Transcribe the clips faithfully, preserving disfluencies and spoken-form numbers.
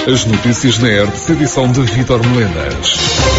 As notícias na R T P, edição de Vítor Melenas.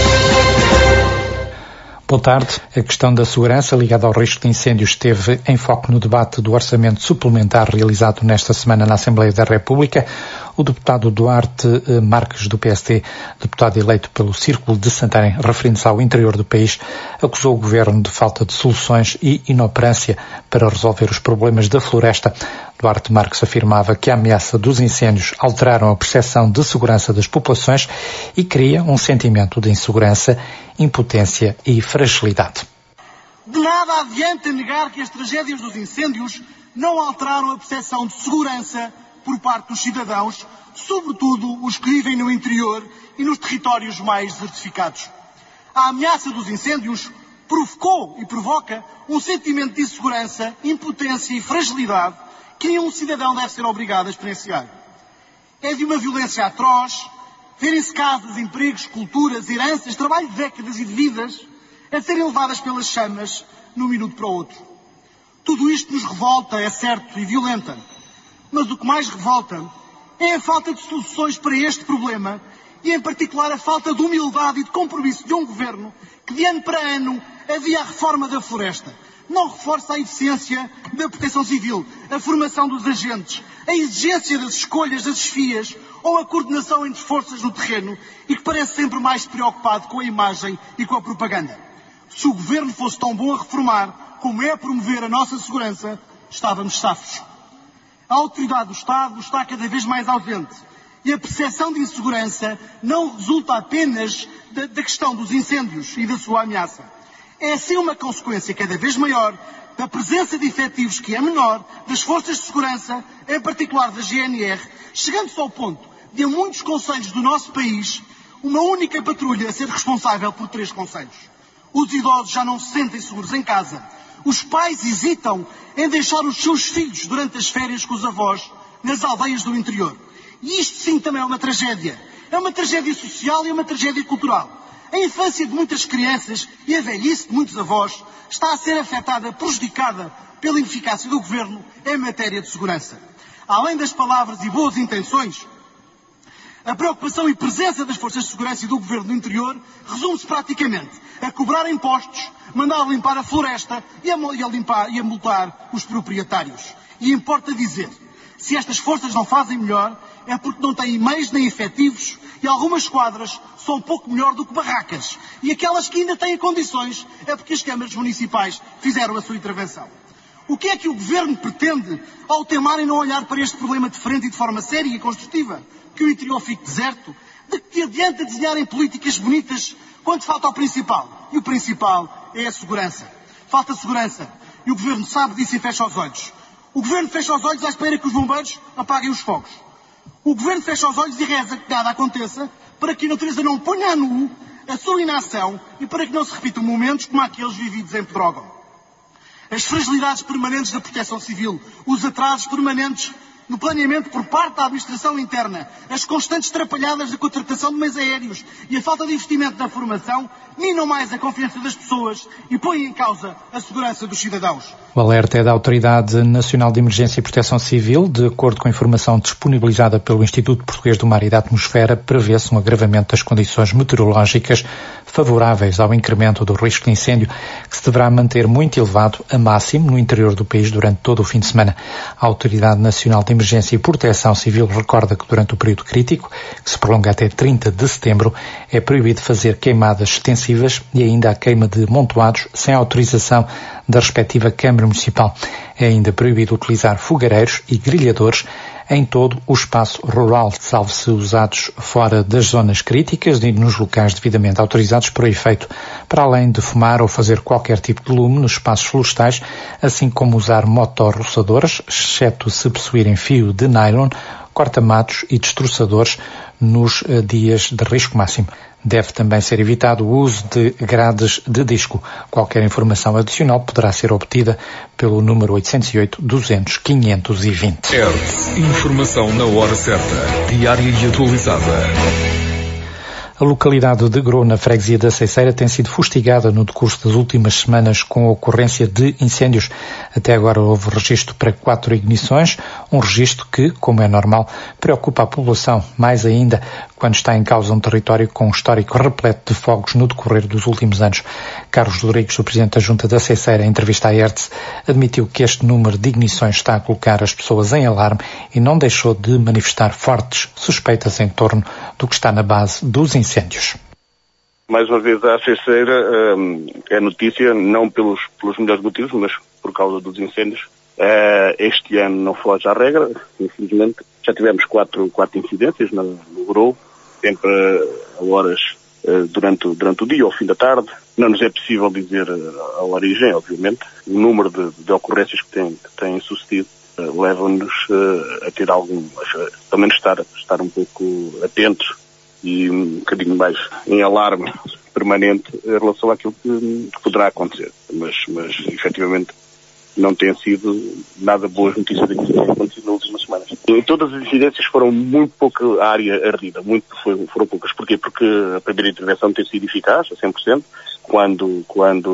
Boa tarde. A questão da segurança ligada ao risco de incêndios esteve em foco no debate do orçamento suplementar realizado nesta semana na Assembleia da República. O deputado Duarte Marques, do P S D, deputado eleito pelo Círculo de Santarém, referindo-se ao interior do país, acusou o governo de falta de soluções e inoperância para resolver os problemas da floresta. Duarte Marques afirmava que a ameaça dos incêndios alteraram a percepção de segurança das populações e cria um sentimento de insegurança, impotência e fragilidade. De nada adianta negar que as tragédias dos incêndios não alteraram a percepção de segurança por parte dos cidadãos, sobretudo os que vivem no interior e nos territórios mais desertificados. A ameaça dos incêndios provocou e provoca um sentimento de insegurança, impotência e fragilidade que nenhum cidadão deve ser obrigado a experienciar. É de uma violência atroz verem-se casas, empregos, culturas, heranças, trabalho de décadas e de vidas a serem levadas pelas chamas de um minuto para o outro. Tudo isto nos revolta, é certo, e violenta. Mas o que mais revolta é a falta de soluções para este problema e, em particular, a falta de humildade e de compromisso de um governo que, de ano para ano, adia a reforma da floresta. Não reforça a eficiência da proteção civil, a formação dos agentes, a exigência das escolhas, das desfias ou a coordenação entre forças no terreno e que parece sempre mais preocupado com a imagem e com a propaganda. Se o governo fosse tão bom a reformar como é a promover a nossa segurança, estávamos safos. A autoridade do Estado está cada vez mais ausente e a percepção de insegurança não resulta apenas da, da questão dos incêndios e da sua ameaça. É assim uma consequência cada vez maior da presença de efetivos que é menor das forças de segurança, em particular da G N R, chegando-se ao ponto de, em muitos concelhos do nosso país, uma única patrulha a ser responsável por três concelhos. Os idosos já não se sentem seguros em casa. Os pais hesitam em deixar os seus filhos durante as férias com os avós nas aldeias do interior. E isto sim também é uma tragédia. É uma tragédia social e é uma tragédia cultural. A infância de muitas crianças e a velhice de muitos avós está a ser afetada, prejudicada pela ineficácia do governo em matéria de segurança. Além das palavras e boas intenções, a preocupação e presença das forças de segurança e do governo do interior resume-se praticamente a cobrar impostos, mandar limpar a floresta e a, e a, limpar, e a multar os proprietários. E importa dizer, se estas forças não fazem melhor, é porque não têm meios nem efetivos e algumas esquadras são um pouco melhor do que barracas. E aquelas que ainda têm condições é porque as câmaras municipais fizeram a sua intervenção. O que é que o governo pretende ao teimar em não olhar para este problema de frente e de forma séria e construtiva? Que o interior fique deserto? De que adianta desenharem políticas bonitas quando falta o principal? E o principal é a segurança. Falta segurança. E o governo sabe disso e fecha os olhos. O governo fecha os olhos à espera que os bombeiros apaguem os fogos. O governo fecha os olhos e reza que nada aconteça para que a natureza não ponha a nu a sua inação e para que não se repitam momentos como aqueles vividos em Pedrógão. As fragilidades permanentes da proteção civil, os atrasos permanentes no planeamento por parte da administração interna, as constantes trapalhadas da contratação de meios aéreos e a falta de investimento na formação minam mais a confiança das pessoas e põem em causa a segurança dos cidadãos. O alerta é da Autoridade Nacional de Emergência e Proteção Civil. De acordo com a informação disponibilizada pelo Instituto Português do Mar e da Atmosfera, prevê-se um agravamento das condições meteorológicas favoráveis ao incremento do risco de incêndio, que se deverá manter muito elevado a máximo no interior do país durante todo o fim de semana. A Autoridade Nacional de Emergência e Proteção Civil recorda que durante o período crítico, que se prolonga até trinta de setembro, é proibido fazer queimadas extensivas e ainda a queima de amontoados sem autorização da respectiva Câmara Municipal. É ainda proibido utilizar fogareiros e grelhadores em todo o espaço rural, salvo se usados fora das zonas críticas e nos locais devidamente autorizados para o efeito, para além de fumar ou fazer qualquer tipo de lume nos espaços florestais, assim como usar motorroçadoras, exceto se possuírem fio de nylon, corta-matos e destroçadores nos dias de risco máximo. Deve também ser evitado o uso de grades de disco. Qualquer informação adicional poderá ser obtida pelo número oitocentos e oito, duzentos, quinhentos e vinte. R T P, informação na hora certa, diária e atualizada. A localidade de Grou, na freguesia da Ceiceira, tem sido fustigada no decurso das últimas semanas com a ocorrência de incêndios. Até agora houve registro para quatro ignições, um registro que, como é normal, preocupa a população, mais ainda quando está em causa um território com um histórico repleto de fogos no decorrer dos últimos anos. Carlos Rodrigues, o presidente da Junta da Ceiceira, em entrevista à Hertz, admitiu que este número de ignições está a colocar as pessoas em alarme e não deixou de manifestar fortes suspeitas em torno do que está na base dos incêndios. Mais uma vez a Ceiceira hum, é notícia, não pelos, pelos melhores motivos, mas por causa dos incêndios. Uh, este ano não foge à regra, infelizmente. Já tivemos quatro, quatro incidências no, no Grou, sempre a horas uh, durante, durante o dia ou ao fim da tarde. Não nos é possível dizer a origem, obviamente. O número de, de ocorrências que têm, que têm sucedido uh, leva-nos uh, a ter algum, uh, pelo menos estar, estar um pouco atentos e um bocadinho mais em alarme permanente em relação àquilo que, que poderá acontecer. Mas, mas, efetivamente, não têm sido nada boas notícias daquilo que tem acontecido nas últimas semanas. E todas as incidências foram muito pouca área ardida, muito, foi, foram poucas. Porquê? Porque a primeira intervenção tem sido eficaz, a cem por cento, quando, quando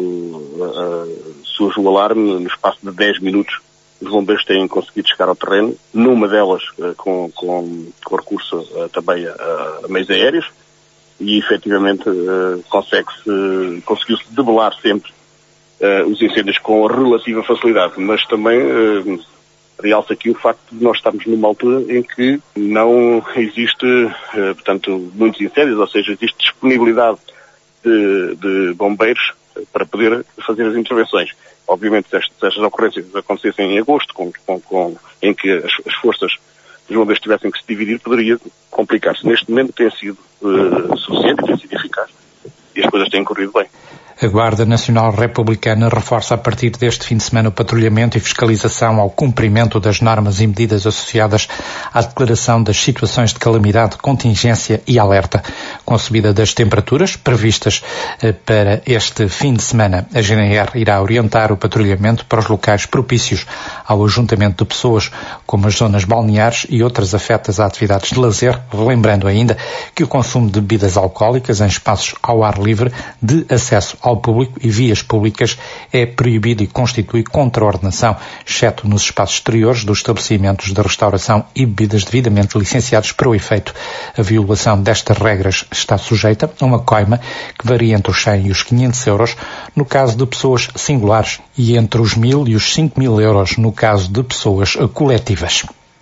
uh, surge o alarme, no espaço de dez minutos, os bombeiros têm conseguido chegar ao terreno, numa delas uh, com, com, com recurso uh, também a, a meios aéreos, e efetivamente uh, consegue-se, conseguiu-se debelar sempre uh, os incêndios com relativa facilidade, mas também uh, realça aqui o facto de nós estarmos numa altura em que não existe, uh, portanto, muitos incêndios, ou seja, existe disponibilidade de, de bombeiros para poder fazer as intervenções. Obviamente, se estas ocorrências acontecessem em agosto, com, com, com, em que as, as forças dos bombeiros tivessem que se dividir, poderia complicar-se. Neste momento tem sido uh, suficiente, tem sido eficaz e as coisas têm corrido bem. A Guarda Nacional Republicana reforça a partir deste fim de semana o patrulhamento e fiscalização ao cumprimento das normas e medidas associadas à declaração das situações de calamidade, contingência e alerta. Com a subida das temperaturas previstas eh, para este fim de semana, a G N R irá orientar o patrulhamento para os locais propícios ao ajuntamento de pessoas, como as zonas balneares e outras afetas a atividades de lazer, lembrando ainda que o consumo de bebidas alcoólicas em espaços ao ar livre de acesso ao público e vias públicas é proibido e constitui contraordenação, exceto nos espaços exteriores dos estabelecimentos de restauração e bebidas devidamente licenciados para o efeito. A violação destas regras está sujeita a uma coima que varia entre os cem e os quinhentos euros no caso de pessoas singulares e entre os mil e os cinco mil euros no caso de pessoas coletivas.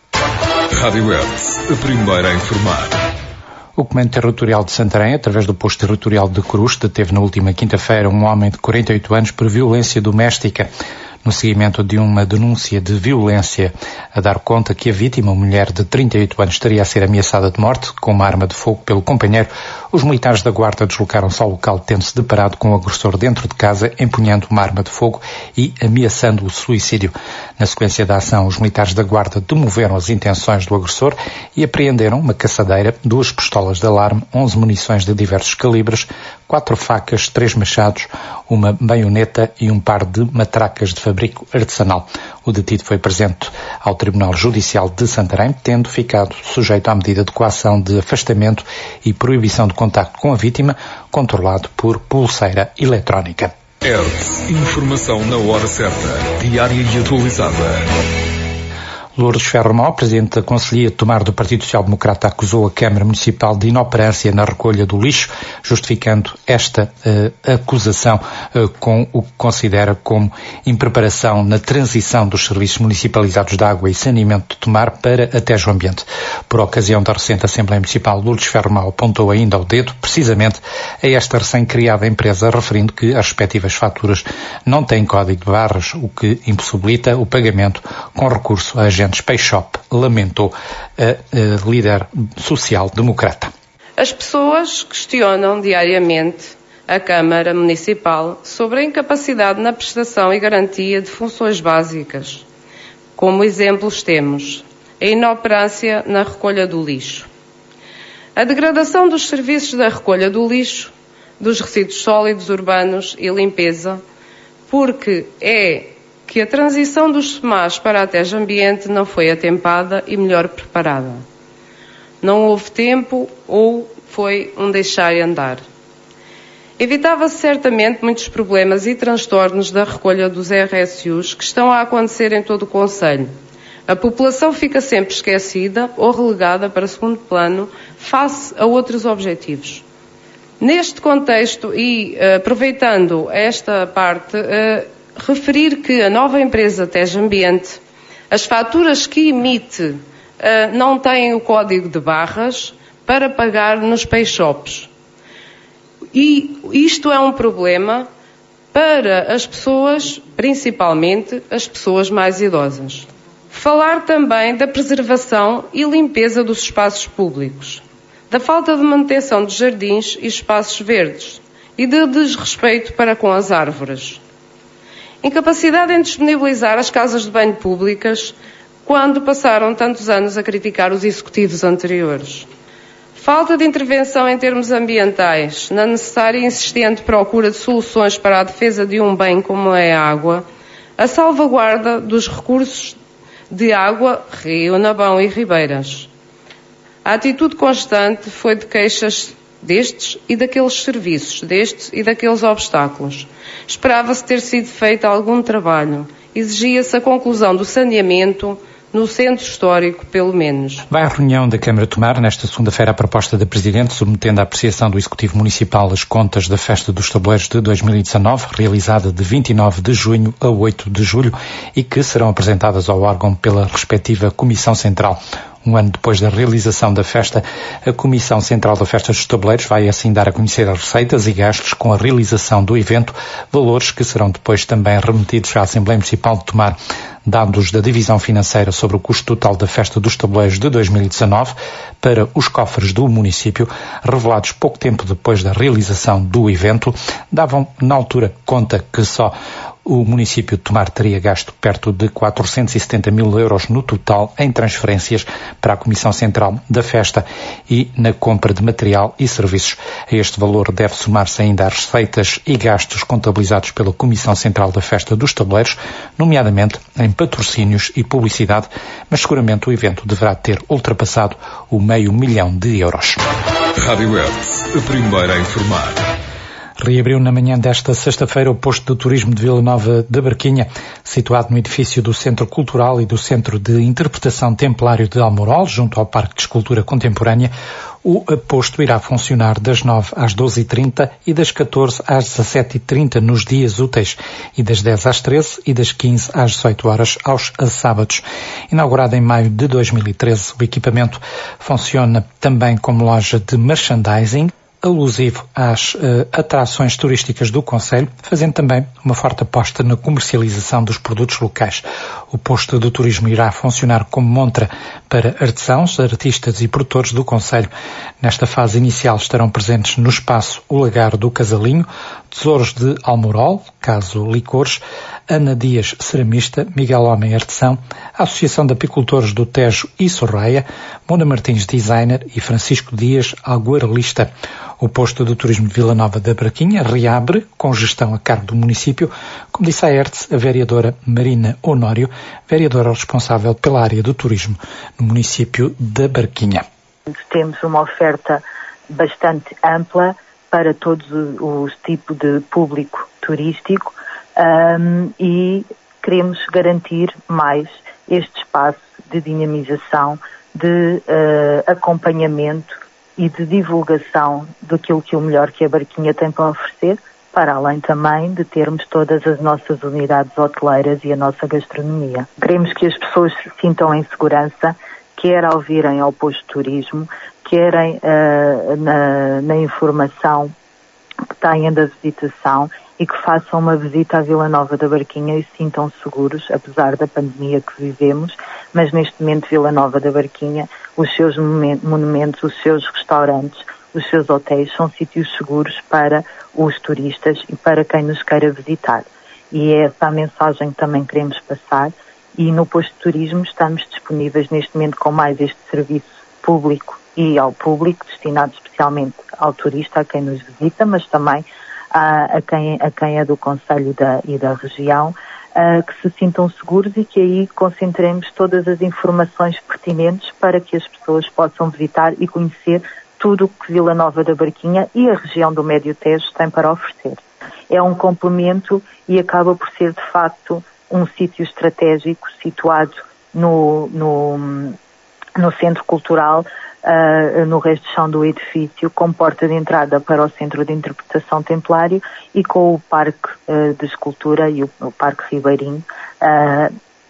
Rádio Hertz, a primeira a informar. O Comando Territorial de Santarém, através do Posto Territorial de Cruz, deteve na última quinta-feira um homem de quarenta e oito anos por violência doméstica. No seguimento de uma denúncia de violência, a dar conta que a vítima, uma mulher de trinta e oito anos, estaria a ser ameaçada de morte com uma arma de fogo pelo companheiro, os militares da Guarda deslocaram-se ao local tendo-se deparado com o agressor dentro de casa, empunhando uma arma de fogo e ameaçando o suicídio. Na sequência da ação, os militares da Guarda demoveram as intenções do agressor e apreenderam uma caçadeira, duas pistolas de alarme, onze munições de diversos calibres, quatro facas, três machados, uma baioneta e um par de matracas de fabrico artesanal. O detido foi presente ao Tribunal Judicial de Santarém, tendo ficado sujeito à medida de coação de afastamento e proibição de contacto com a vítima, controlado por pulseira eletrónica. Hertz, informação na hora certa, diária e atualizada. Lourdes Ferro-Mó, presidente da Conselhia de Tomar do Partido Social Democrata, acusou a Câmara Municipal de inoperância na recolha do lixo, justificando esta uh, acusação uh, com o que considera como impreparação na transição dos serviços municipalizados de água e saneamento de Tomar para a Tejo Ambiente. Por ocasião da recente Assembleia Municipal, Lourdes Ferro-Mó apontou ainda o dedo, precisamente, a esta recém-criada empresa, referindo que as respectivas faturas não têm código de barras, o que impossibilita o pagamento com recurso a agentes Peixop, lamentou a, a líder social-democrata. As pessoas questionam diariamente a Câmara Municipal sobre a incapacidade na prestação e garantia de funções básicas. Como exemplos temos a inoperância na recolha do lixo, a degradação dos serviços da recolha do lixo, dos resíduos sólidos urbanos e limpeza, porque é que a transição dos S M As para a Tejo Ambiente não foi atempada e melhor preparada. Não houve tempo ou foi um deixar e andar. Evitava-se certamente muitos problemas e transtornos da recolha dos R S Us que estão a acontecer em todo o concelho. A população fica sempre esquecida ou relegada para segundo plano face a outros objetivos. Neste contexto e uh, aproveitando esta parte, uh, referir que a nova empresa Tejo Ambiente, as faturas que emite uh, não têm o código de barras para pagar nos pay shops. E isto é um problema para as pessoas, principalmente as pessoas mais idosas. Falar também da preservação e limpeza dos espaços públicos, da falta de manutenção dos jardins e espaços verdes e de desrespeito para com as árvores. Incapacidade em disponibilizar as casas de banho públicas quando passaram tantos anos a criticar os executivos anteriores. Falta de intervenção em termos ambientais, na necessária e insistente procura de soluções para a defesa de um bem como é a água, a salvaguarda dos recursos de água, rio, nabão e ribeiras. A atitude constante foi de queixas destes e daqueles serviços, destes e daqueles obstáculos. Esperava-se ter sido feito algum trabalho. Exigia-se a conclusão do saneamento no centro histórico, pelo menos. Vai à reunião da Câmara tomar, nesta segunda-feira, a proposta da Presidente, submetendo à apreciação do Executivo Municipal as contas da Festa dos Tabuleiros de dois mil e dezanove, realizada de vinte e nove de junho a oito de julho, e que serão apresentadas ao órgão pela respectiva Comissão Central. Um ano depois da realização da festa, a Comissão Central da Festa dos Tabuleiros vai assim dar a conhecer as receitas e gastos com a realização do evento, valores que serão depois também remetidos à Assembleia Municipal de Tomar. Dados da Divisão Financeira sobre o custo total da Festa dos Tabuleiros de dois mil e dezanove para os cofres do município, revelados pouco tempo depois da realização do evento, davam, na altura, conta que só o município de Tomar teria gasto perto de quatrocentos e setenta mil euros no total em transferências para a Comissão Central da Festa e na compra de material e serviços. A este valor deve somar-se ainda as receitas e gastos contabilizados pela Comissão Central da Festa dos Tabuleiros, nomeadamente em patrocínios e publicidade, mas seguramente o evento deverá ter ultrapassado o meio milhão de euros. Rádio Hertz, a primeira a informar. Reabriu na manhã desta sexta-feira o posto de turismo de Vila Nova da Barquinha, situado no edifício do Centro Cultural e do Centro de Interpretação Templário de Almorol, junto ao Parque de Escultura Contemporânea. O posto irá funcionar das nove às doze e trinta e das catorze às dezassete e trinta nos dias úteis e das dez às treze e das quinze às dezoito horas aos sábados. Inaugurado em maio de dois mil e treze, o equipamento funciona também como loja de merchandising, alusivo às uh, atrações turísticas do concelho, fazendo também uma forte aposta na comercialização dos produtos locais. O posto de turismo irá funcionar como montra para artesãos, artistas e produtores do concelho. Nesta fase inicial estarão presentes no espaço o Lagar do Casalinho, Tesouros de Almorol, caso Licores, Ana Dias, ceramista, Miguel Homem, artesão, a Associação de Apicultores do Tejo e Sorraia, Mona Martins, designer, e Francisco Dias, aguarelista. O posto de turismo de Vila Nova da Barquinha reabre, com gestão a cargo do município, como disse a Hertz, a vereadora Marina Honório, vereadora responsável pela área do turismo no município da Barquinha. Temos uma oferta bastante ampla para todos os tipos de público turístico um, e queremos garantir mais este espaço de dinamização, de uh, acompanhamento e de divulgação daquilo que o melhor que a Barquinha tem para oferecer, para além também de termos todas as nossas unidades hoteleiras e a nossa gastronomia. Queremos que as pessoas se sintam em segurança, quer ao virem ao posto de turismo, querem uh, na, na informação que tenham da visitação e que façam uma visita à Vila Nova da Barquinha e se sintam seguros, apesar da pandemia que vivemos, mas neste momento Vila Nova da Barquinha, os seus monumentos, os seus restaurantes, os seus hotéis são sítios seguros para os turistas e para quem nos queira visitar. E é essa a mensagem que também queremos passar, e no posto de turismo estamos disponíveis neste momento com mais este serviço público e ao público, destinado especialmente ao turista, a quem nos visita, mas também a, a, quem, a quem é do concelho da, e da região, a, que se sintam seguros e que aí concentremos todas as informações pertinentes para que as pessoas possam visitar e conhecer tudo o que Vila Nova da Barquinha e a região do Médio Tejo têm para oferecer. É um complemento e acaba por ser, de facto, um sítio estratégico situado no, no, no centro cultural, uh, no resto de chão do edifício, com porta de entrada para o Centro de Interpretação Templário e com o Parque uh, de Escultura e o, o Parque Ribeirinho, uh,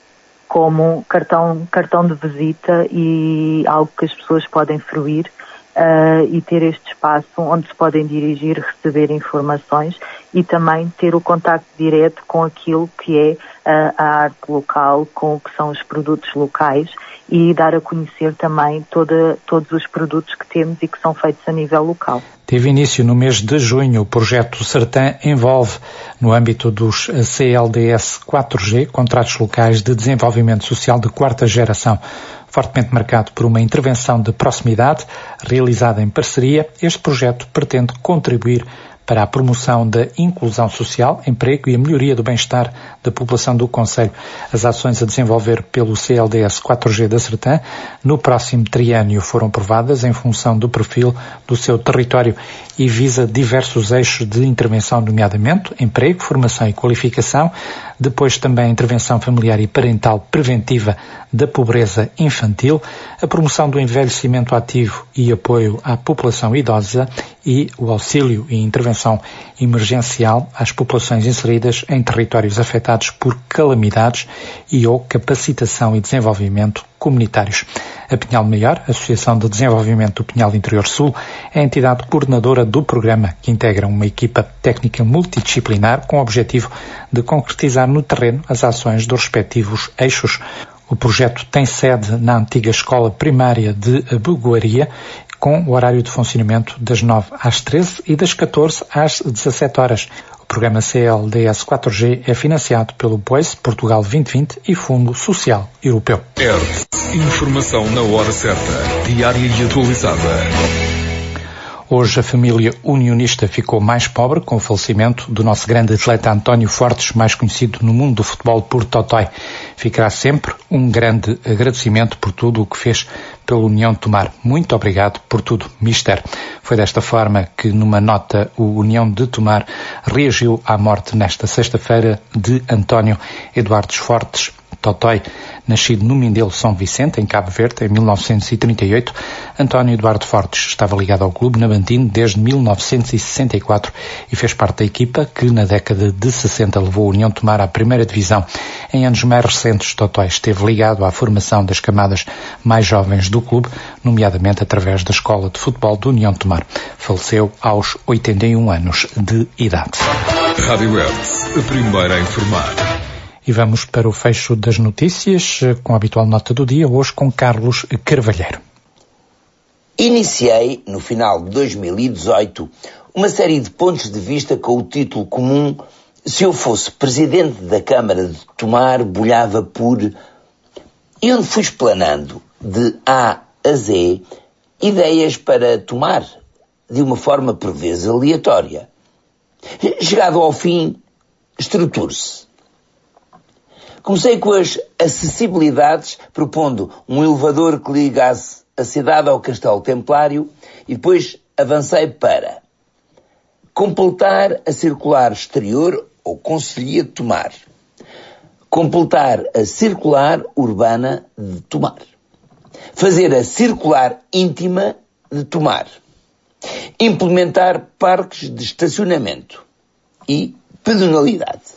como cartão, cartão de visita e algo que as pessoas podem fruir uh, e ter este espaço onde se podem dirigir, receber informações e também ter o contacto direto com aquilo que é uh, a arte local, com o que são os produtos locais e dar a conhecer também toda, todos os produtos que temos e que são feitos a nível local. Teve início no mês de junho. O projeto Sertã envolve, no âmbito dos C L D S quatro G, contratos locais de desenvolvimento social de quarta geração. Fortemente marcado por uma intervenção de proximidade, realizada em parceria, este projeto pretende contribuir para a promoção da inclusão social, emprego e a melhoria do bem-estar da população do concelho. As ações a desenvolver pelo C L D S quatro G da Sertã no próximo triênio foram aprovadas em função do perfil do seu território e visa diversos eixos de intervenção, nomeadamente emprego, formação e qualificação, depois também a intervenção familiar e parental preventiva da pobreza infantil, a promoção do envelhecimento ativo e apoio à população idosa e o auxílio e intervenção emergencial às populações inseridas em territórios afetados por calamidades e ou capacitação e desenvolvimento comunitários. A Pinhal Maior, Associação de Desenvolvimento do Pinhal Interior Sul, é a entidade coordenadora do programa, que integra uma equipa técnica multidisciplinar com o objetivo de concretizar no terreno as ações dos respectivos eixos. O projeto tem sede na antiga Escola Primária de Abugoaria, com o horário de funcionamento das nove às treze e das catorze às dezassete horas. O programa C L D S quatro G é financiado pelo P O I S Portugal vinte vinte e Fundo Social Europeu. R S. Informação na hora certa, diária e atualizada. Hoje a família unionista ficou mais pobre com o falecimento do nosso grande atleta António Fortes, mais conhecido no mundo do futebol por Totói. Ficará sempre um grande agradecimento por tudo o que fez pela União de Tomar. Muito obrigado por tudo, mister. Foi desta forma que, numa nota, o União de Tomar reagiu à morte nesta sexta-feira de António Eduardo Fortes Totói, nascido no Mindelo São Vicente, em Cabo Verde, em mil novecentos e trinta e oito. António Eduardo Fortes estava ligado ao clube Navantino desde mil novecentos e sessenta e quatro e fez parte da equipa que, na década de sessenta, levou a União de Tomar à primeira divisão. Em anos mais recentes, Totói esteve ligado à formação das camadas mais jovens do clube, nomeadamente através da Escola de Futebol da União de Tomar. Faleceu aos oitenta e um anos de idade. Rádio Hertz, a primeira a informar. E vamos para o fecho das notícias, com a habitual nota do dia, hoje com Carlos Carvalheiro. Iniciei, no final de dois mil e dezoito, uma série de pontos de vista com o título comum "Se eu fosse presidente da Câmara de Tomar, bolhava por..." e onde fui explanando, de A a Z, ideias para tomar, de uma forma por vezes aleatória. Chegado ao fim, estruture-se. Comecei com as acessibilidades, propondo um elevador que ligasse a cidade ao Castelo Templário e depois avancei para completar a circular exterior ou Conselhia de Tomar, completar a circular urbana de Tomar, fazer a circular íntima de Tomar, implementar parques de estacionamento e pedonalidade.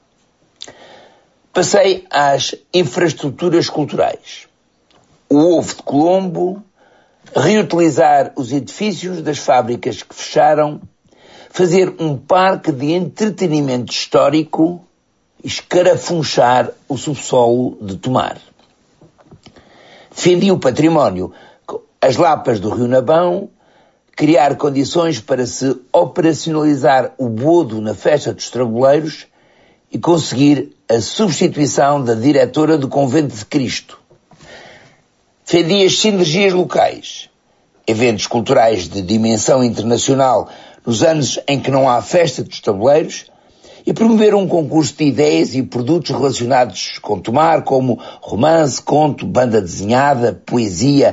Passei às infraestruturas culturais. O Ovo de Colombo, reutilizar os edifícios das fábricas que fecharam, fazer um parque de entretenimento histórico e escarafunchar o subsolo de Tomar. Defendi o património, as lapas do Rio Nabão, criar condições para se operacionalizar o bodo na festa dos Trabuleiros e conseguir a substituição da diretora do Convento de Cristo. Defendi as sinergias locais, eventos culturais de dimensão internacional nos anos em que não há festa dos tabuleiros, e promover um concurso de ideias e produtos relacionados com Tomar, como romance, conto, banda desenhada, poesia,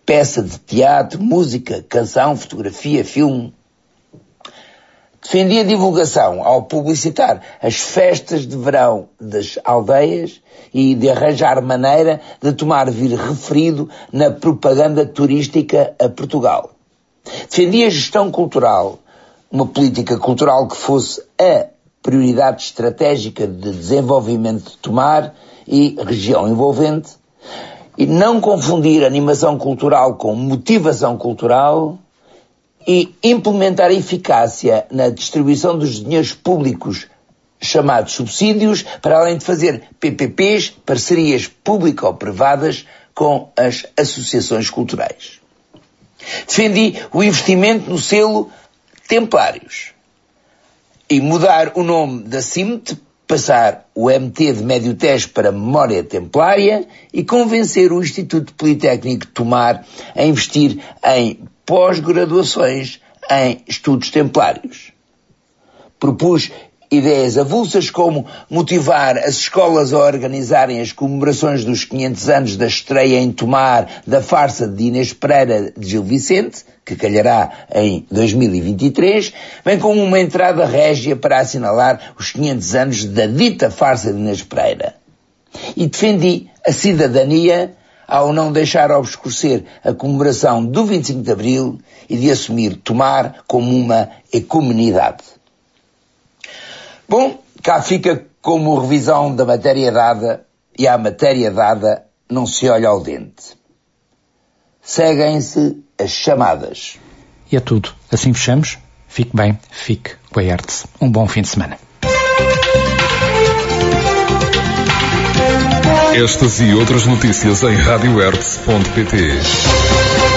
peça de teatro, música, canção, fotografia, filme. Defendi a divulgação ao publicitar as festas de verão das aldeias e de arranjar maneira de tomar vir referido na propaganda turística a Portugal. Defendi a gestão cultural, uma política cultural que fosse a prioridade estratégica de desenvolvimento de Tomar e região envolvente, e não confundir animação cultural com motivação cultural, e implementar a eficácia na distribuição dos dinheiros públicos chamados subsídios, para além de fazer P P Ps, parcerias público-privadas com as associações culturais. Defendi o investimento no selo Templários e mudar o nome da C I M T, passar o M T de Médio Tejo para Memória Templária e convencer o Instituto Politécnico de Tomar a investir em pós-graduações em estudos templários. Propus ideias avulsas como motivar as escolas a organizarem as comemorações dos quinhentos anos da estreia em Tomar da farsa de Inês Pereira de Gil Vicente, que calhará em dois mil e vinte e três, bem como uma entrada régia para assinalar os quinhentos anos da dita farsa de Inês Pereira. E defendi a cidadania ao não deixar obscurecer a comemoração do vinte e cinco de Abril e de assumir Tomar como uma ecumenidade. Bom, cá fica como revisão da matéria dada, e à matéria dada não se olha ao dente. Seguem-se as chamadas. E é tudo. Assim fechamos. Fique bem, fique com a Hertz. Um bom fim de semana. Estas e outras notícias em rádio hertz ponto pt.